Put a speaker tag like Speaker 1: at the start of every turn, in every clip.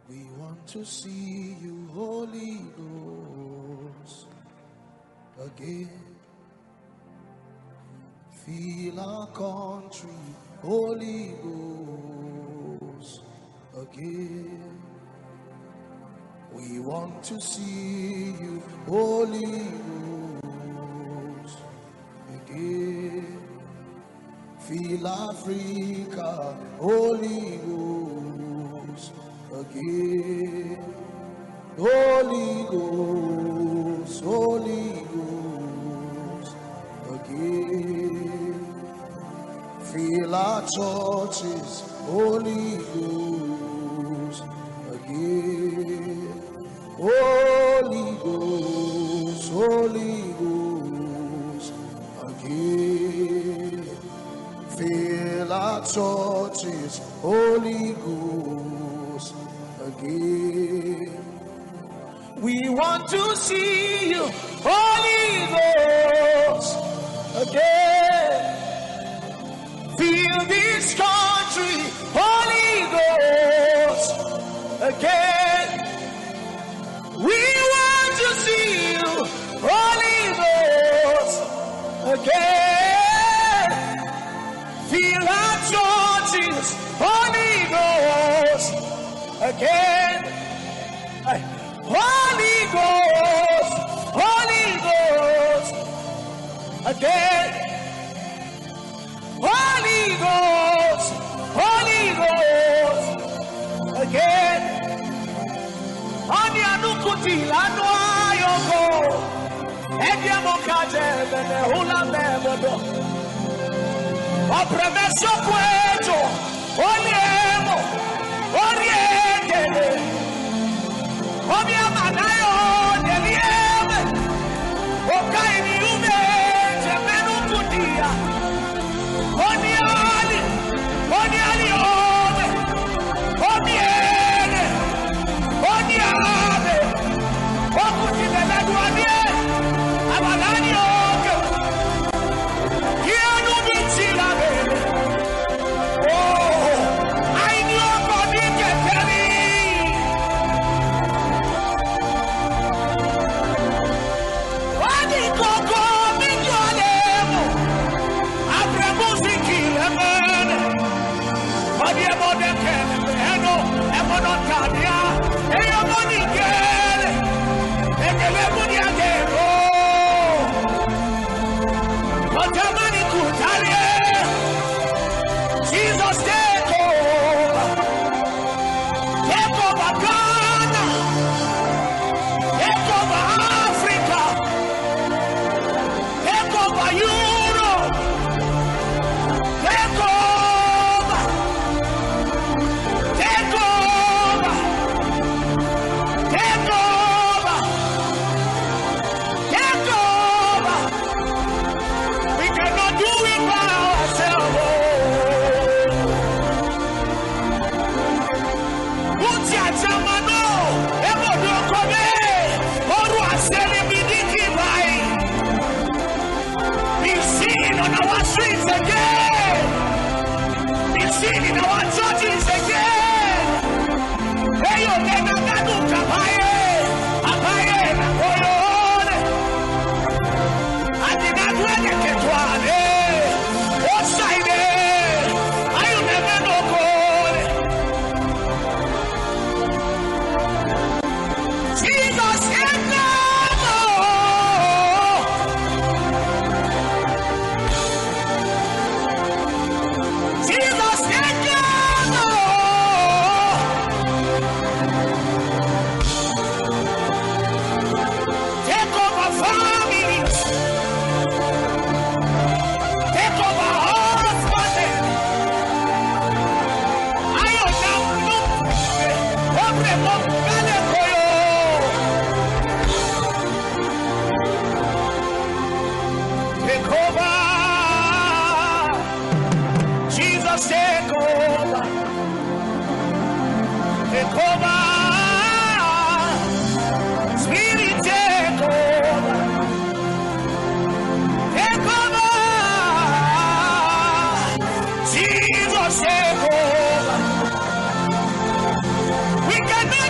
Speaker 1: We want to see you, Holy Ghost, again. Feel our country, Holy Ghost, again. We want to see you, Holy Ghost, again. Feel Africa, Holy Ghost, again. Holy Ghost, Holy Ghost, again. Feel our churches, Holy Ghost, again. Holy Ghost, Holy Ghost, again. Fill our churches, Holy Ghost, again. We want to see you, Holy Ghost, again. Fill this country, Holy Ghost, again. We want to see you, Holy Ghost, again. Fill our churches, Holy Ghost, again. Holy Ghost, Holy Ghost, again. Holy Ghost, Holy Ghost, again. Anya nukuti lanwa yoko, edia mokaje bene hula mebodo. Opremeso kwejo, oniemo, oriendele. Obia manayo delieme, okaini ume jemenu kudia. Oniali, oniali ome, omiene, oniabe, okutibele duanie, abalani oke, kienu bichila bele. Oh, I knew body get heavy. Wadi koko minyolemo, abre musiki lemene. Wadi emode kene eno, emono tabia, eyo moni gele, ekele muni agero. Otamani kutalie, Jesus take over Ghana, take over Africa, take over Europe, take over, take over, take over, take over. We cannot do it by ourselves. Utia chamano, ebo dokome, oru asele bidiki bai. Be seen on our streets again. Be seen in our churches again. Eyo nena gadu kabaye, abaye na koyone. Adina duene ketwane, osaide, ayu neme no kone. Jesus is Lord. Jesus is Lord. Take over families. Take over husbands. Ayo na mnu, obre mo gane koyo. Take over, Jesus, take over, take over, Spirit, take over, Jesus, take over. We cannot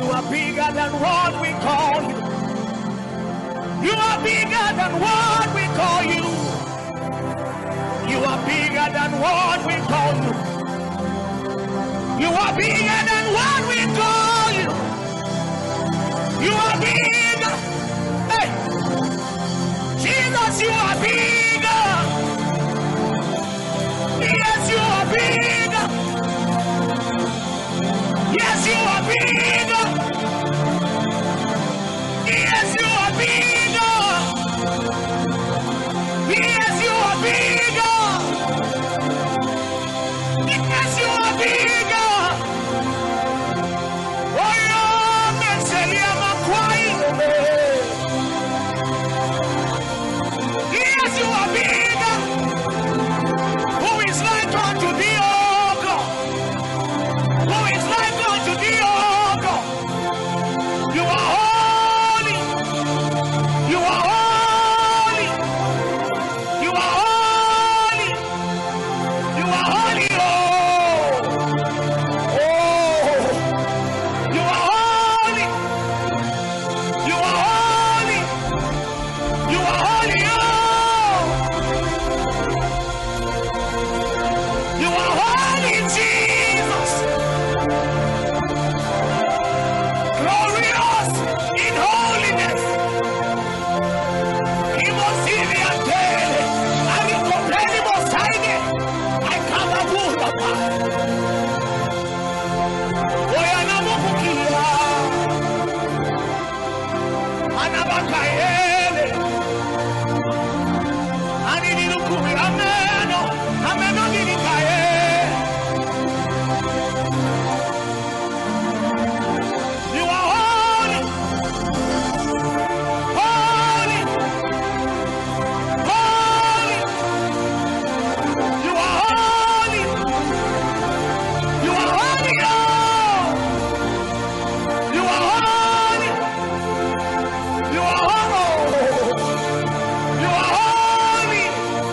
Speaker 1: You are bigger than what we call you. You are bigger than what we call you. You are bigger than what we call you. You are bigger than what we call you. You are bigger. Hey, Jesus, you are bigger. Yes, you are bigger. Yes, you are bigger. Yes, you are bigger. Yes, you are bigger. Yes, you are bigger. Oh, yeah, Messelia Makwai. Yes, you are bigger. Who is like unto thee, oh God? Who is like unto thee, oh God? You are holy. You are holy. You are holy. You are holy. Oh, you are holy. You are holy. You are holy. Oh, you are holy, Jesus. Glorious in holiness. You are holy, holy, holy. You are holy. You are holy, oh. You are holy. You are holy. You are holy.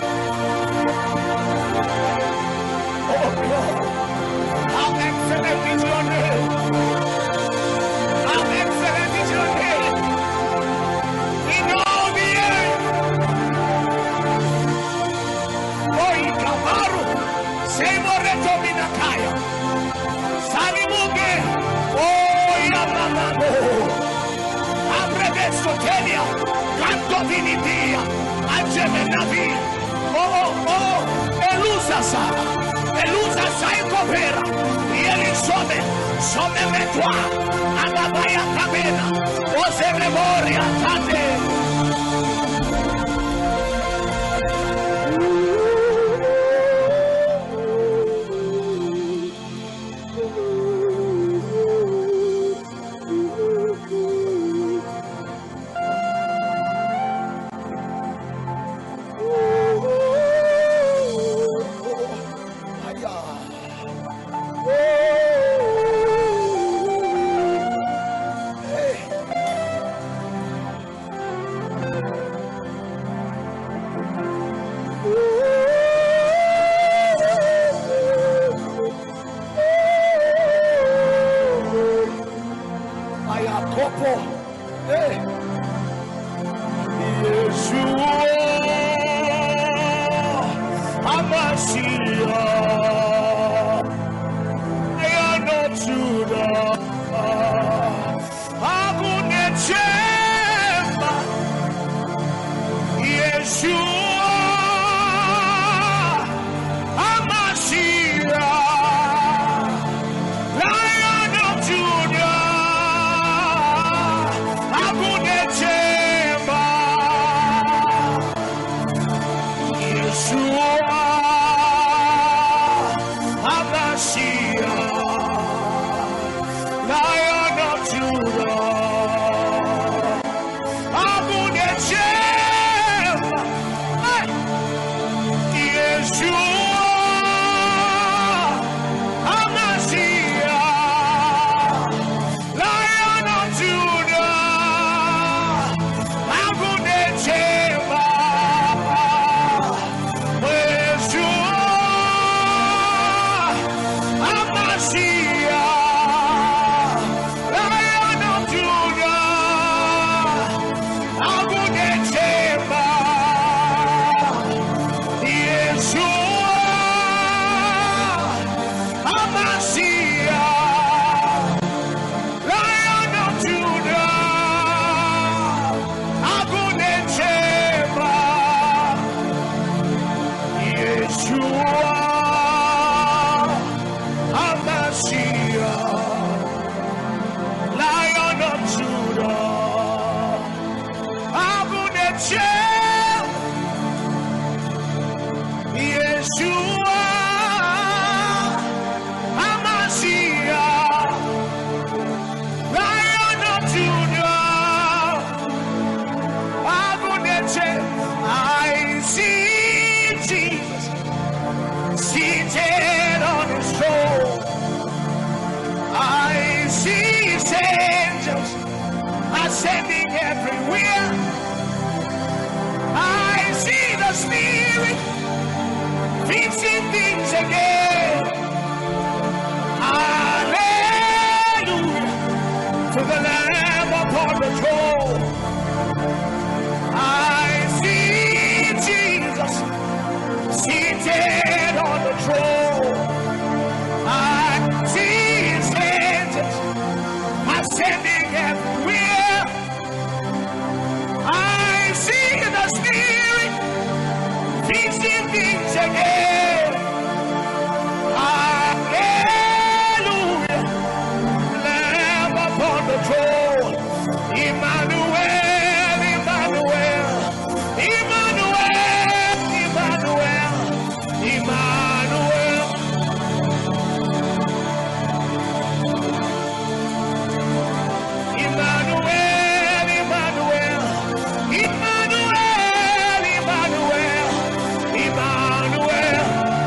Speaker 1: Oh God, how excellent is your name. How excellent is your name in all the earth. Oh, Ikamaru, Semoreto Minakaya, Salimuge, oh, Yamamamo, Abrevestotelia, Canto Vinidia, Angemenavi, oh, Elusa Saikopera, Yeli Some Metua, Agabaya Cabena, Ose Memoria, Tate. Yeshua, Hamashiach, Lion of Judah, Aguneche. I see Jesus seated on his throne. I see his angels ascending everywhere. I see the Spirit fixing things again. Hallelujah to the Lamb upon the throne. I see Jesus seated on the throne. I see his angels ascending everywhere. I see the Spirit fixing things again. Hallelujah. Lamb upon the throne. Emmanuel, Emmanuel, Emmanuel, Emmanuel, Emmanuel. Emmanuel, Emmanuel, Emmanuel, Emmanuel, Emmanuel.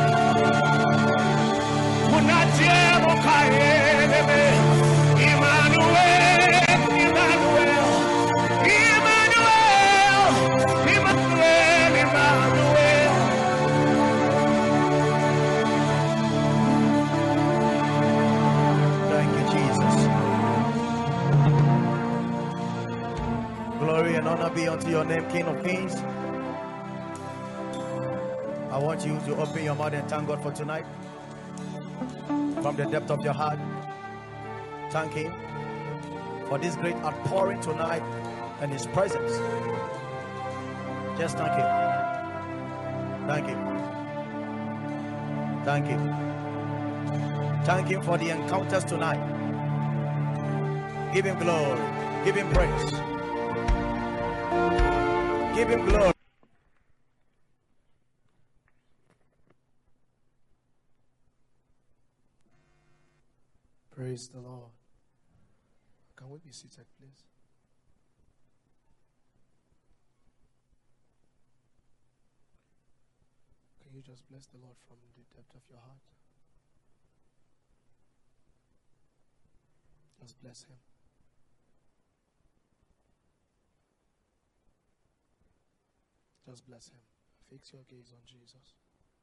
Speaker 1: Munajemo kaeneme. Emmanuel, Emmanuel, Emmanuel, Emmanuel, Emmanuel. Thank you, Jesus. Glory and honor be unto your name, King of Kings. I want you to open your mouth and thank God for tonight. From the depth of your heart, thank him for this great outpouring tonight and his presence. Just thank him. Thank him. Thank him. Thank him for the encounters tonight. Give him glory. Give him praise. Give him glory.
Speaker 2: Praise the Lord. Can we be seated, please? Can you just bless the Lord from the depth of your heart? Just bless him. Just bless him. Fix your gaze on Jesus.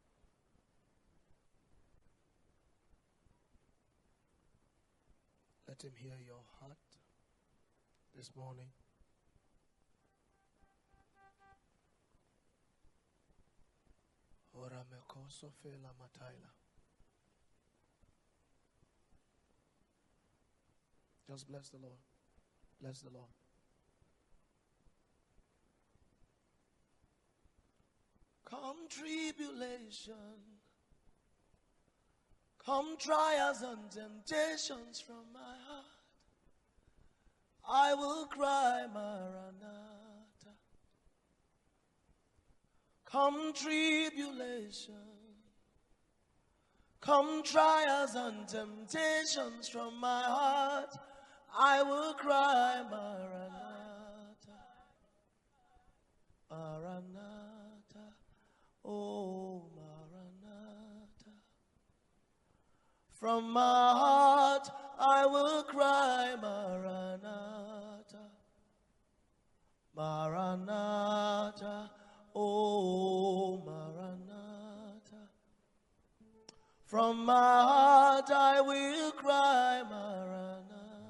Speaker 2: Let him hear your heart this morning. Just bless the Lord. Bless the Lord. Come tribulation, come trials and temptations from my heart, I will cry, Maranatha. Come tribulation, come trials and temptations from my heart, I will cry, Maranatha. Maranatha, oh Maranatha. From my heart I will cry, Maranatha. Maranatha, oh Maranatha. From my heart I will cry, Maranatha.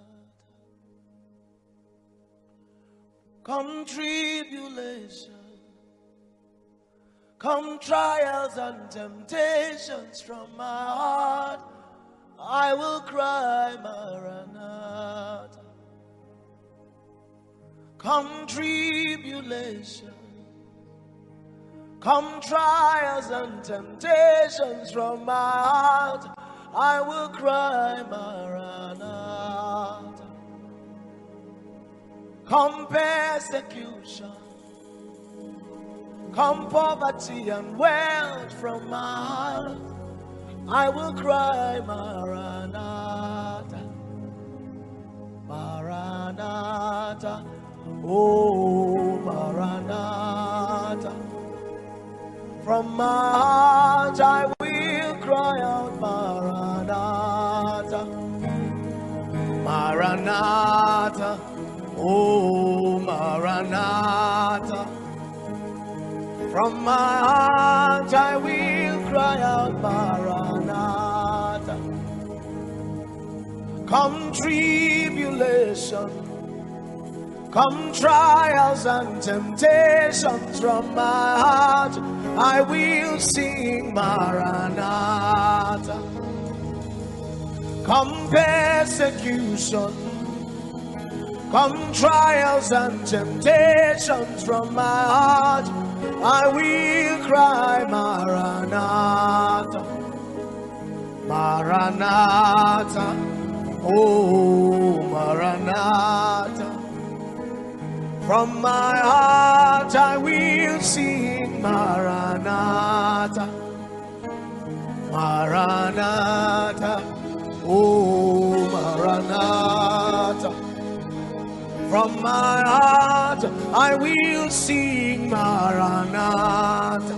Speaker 2: Come tribulation, come trials and temptations from my heart, I will cry, Maranatha. Come tribulation, come trials and temptations from my heart, I will cry, Maranatha. Come persecution, Come poverty and wealth from my heart, I will cry, Maranatha, Maranatha, oh Maranatha. From my heart I will cry out, Maranatha, Maranatha, oh Maranatha. From my heart I will cry out, Maranatha. Come tribulation, come trials and temptations, from my heart I will sing, Maranatha. Come persecution, come trials and temptations, from my heart I will cry, Maranatha, Maranatha, oh Maranatha. From my heart I will sing, Maranatha, Maranatha, oh Maranatha. From my heart I will sing, Maranatha.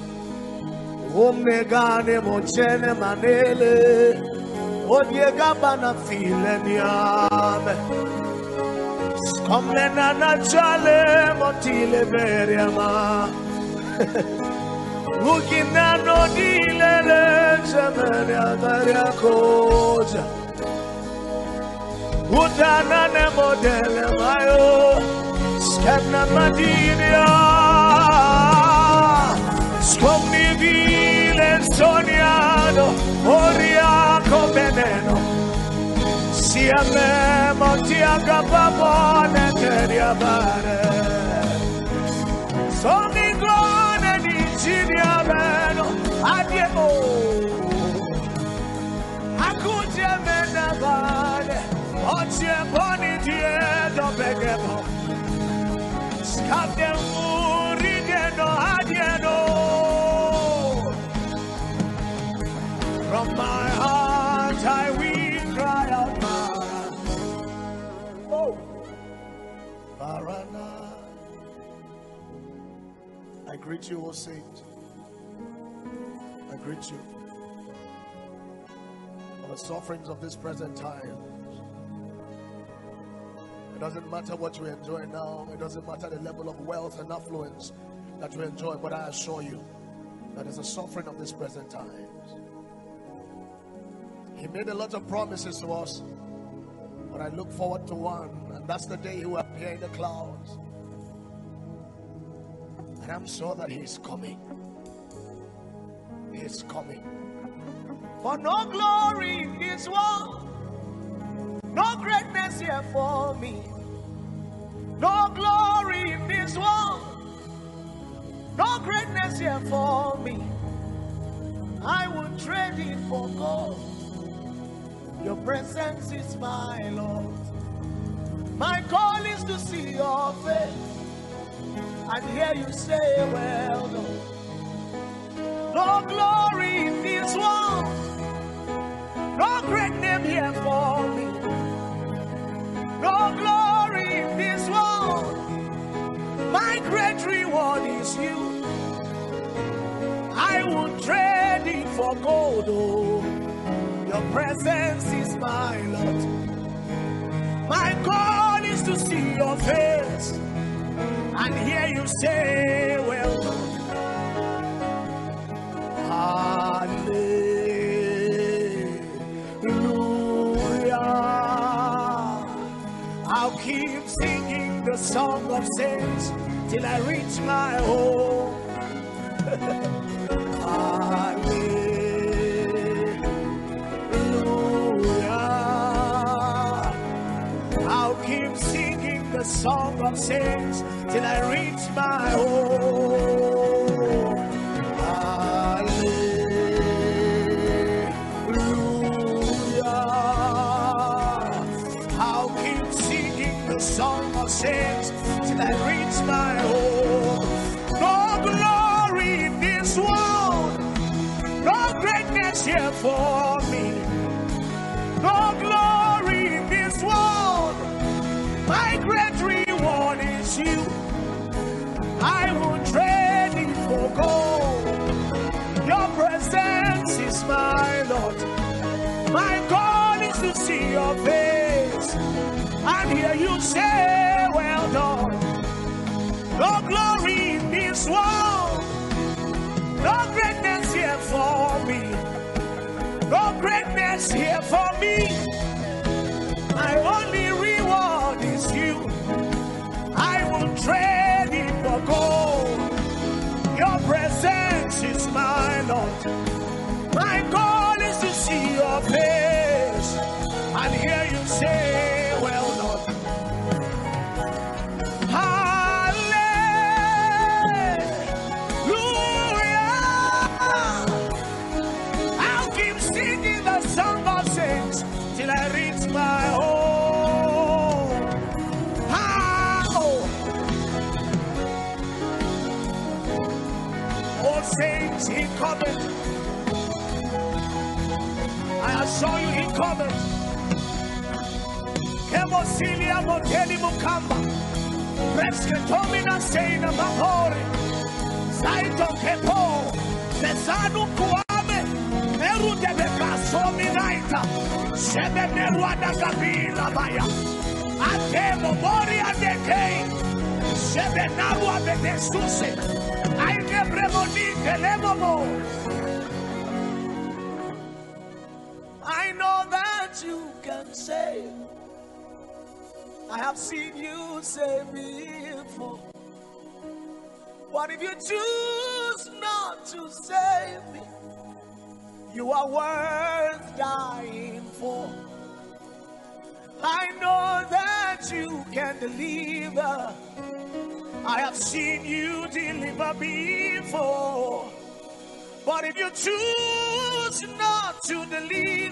Speaker 2: Omega ne mochene manele, odiega bana fileniame. Skomena na chale motile beriama. Ukina no dilele zemenia daria koja. Udana ne modele mayo, skemna madinia, skomni vile soniano, oria coveneno, siame motiaga babone teria bare, somi glone di cinia beno, adiemo, acute mena bare. Ocie boni diedo begebo, skapte muri diedo adieno. From my heart I will cry out, Maranatha, oh, Maranatha. I greet you, O saint. I greet you on the sufferings of this present time. It doesn't matter what you enjoy now. It doesn't matter the level of wealth and affluence that you enjoy. But I assure you that it's a suffering of this present times. He made a lot of promises to us, but I look forward to one, and that's the day he will appear in the clouds. And I'm sure that he's coming. He's coming. For no glory in this world, no greatness here for me. No glory in this world, no greatness here for me. I would trade it for gold. Your presence is my Lord. My call is to see your face and hear you say, well done. No glory in this world, no great name here for me. No glory in this world, my great reward is you. I would trade it for gold, oh. Your presence is my Lord. My God is to see your face and hear you say, well done. Hallelujah. I'll keep singing the song of saints till I reach my home. Hallelujah. I'll keep singing the song of saints till I reach my home. Hallelujah. I'll keep singing the song of saints till I reach my home. No glory greatness here for me. No glory in this world. My great reward is you. I will trade it for gold. Your presence is my Lord. My goal is to see your face and hear you say, well done. No glory in this world. No greatness here for me. No greatness here for me. My only reward is you. I will trade it for gold. Your presence is my Lord. My goal is to see your face and hear you say, well done. Till I reach my home. Oh, saints, he cometh. I assure you, he cometh. Kemosilia Moteli Mukamba. Presketomina Seina Mahori. Saito Kepo. Pesanu Kuame. Meru Debeka Sominaita. Shebe Meruada Gabila Baya. Atemo Mori Adekei. Shebe Narua Bedesuse. I never Telemomo. I know that you can save. I have seen you save before. But if you choose not to save me, you are worth dying for. I know that you can deliver. I have seen you deliver before. But if you choose not to deliver,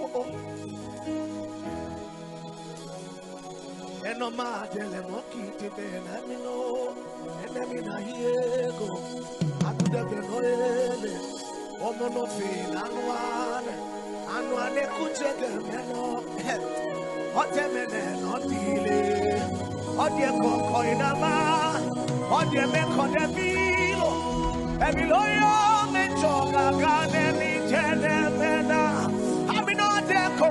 Speaker 2: and no matter the monkey to be an amino, and I mean, I hear go. I could have been oil. Omonofin and one could check them. What a man, not delay. What the coinama, what the make on the below. Every lawyer may talk again and telemena. I'm not echo.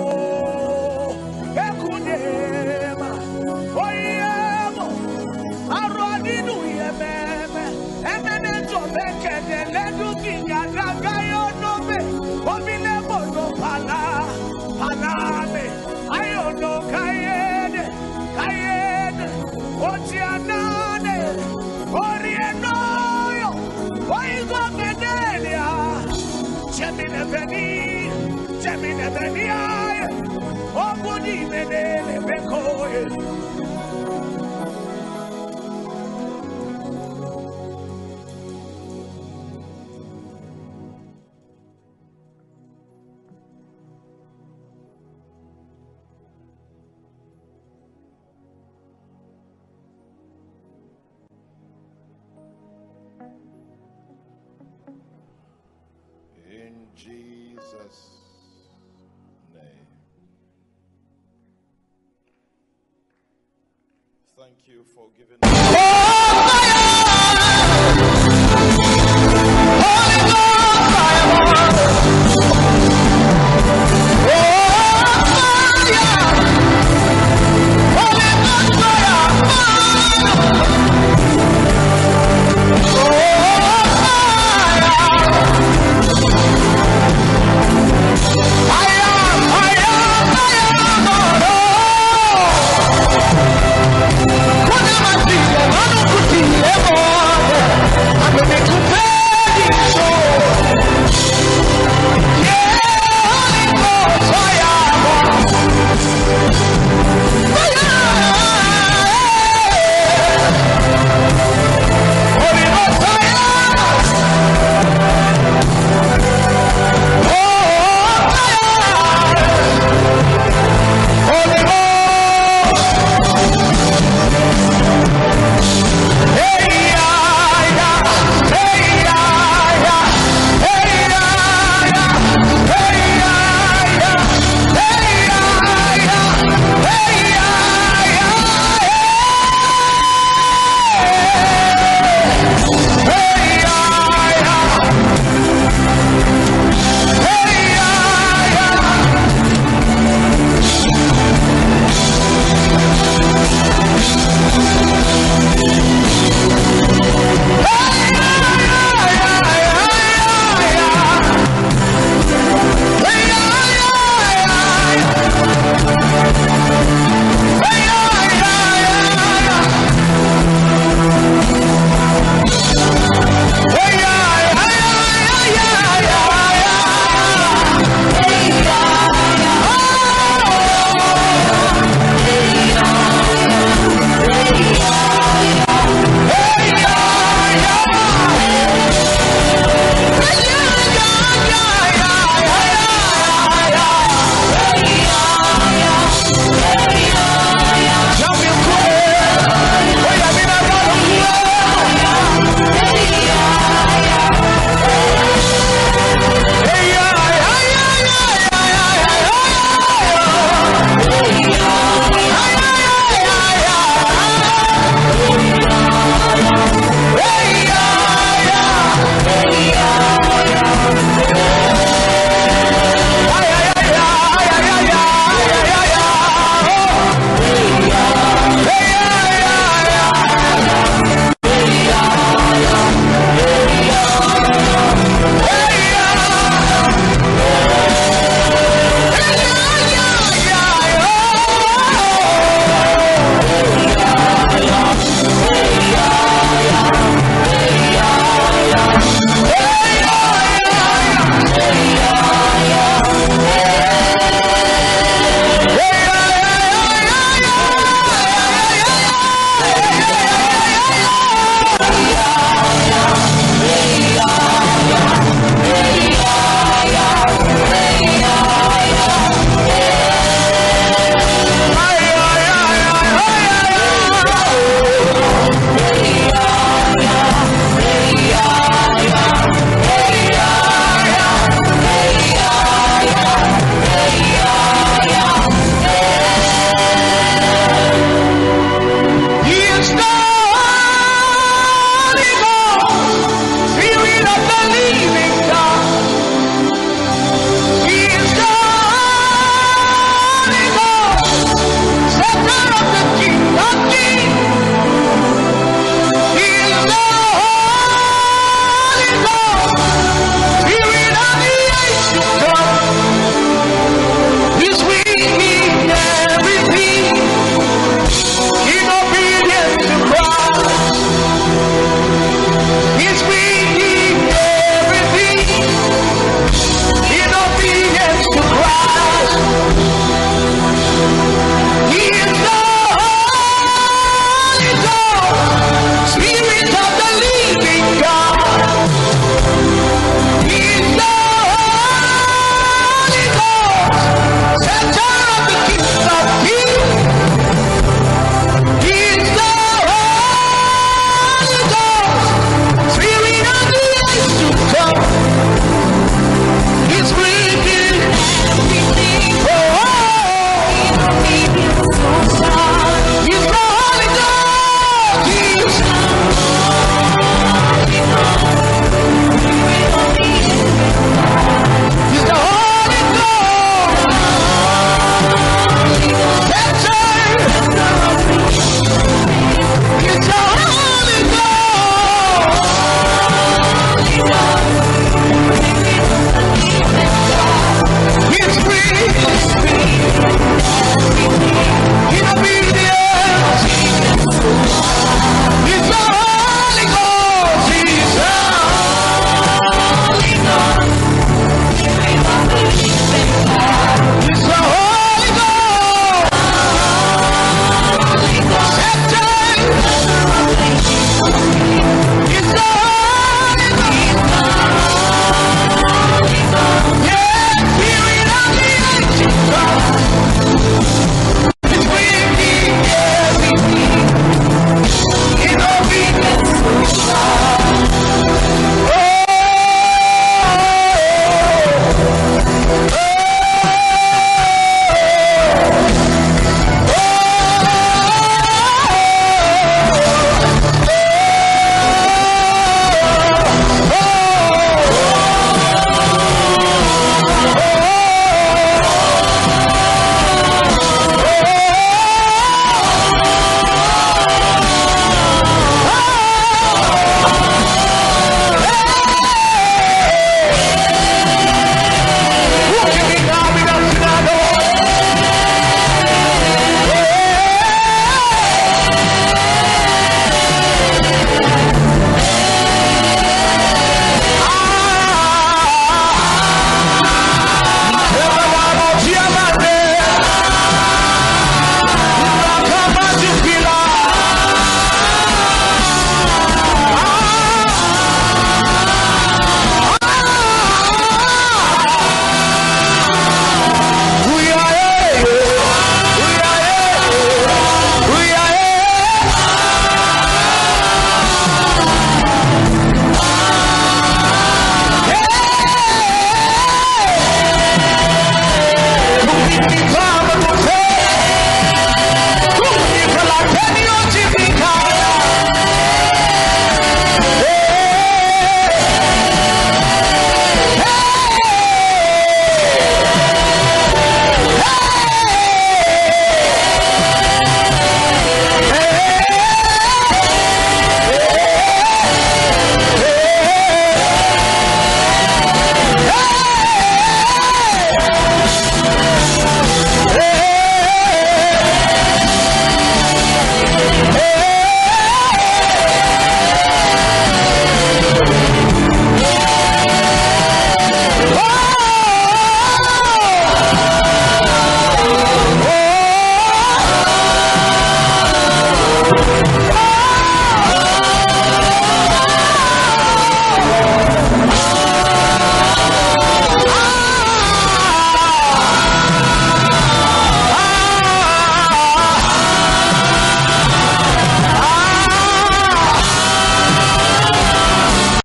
Speaker 2: Ekudema. Oh, yeah. I run into your man. And then it's a back and let you get Ragayo no me. Obile bono pala. Palame. I don't know Kayene. Kayene. Ochianane. Orienoyo. Oigo Bedelia. Gemine Beni. Gemine Benia. Obudi Bedele Bekoye.
Speaker 1: In Jesus' name. Thank you for giving us.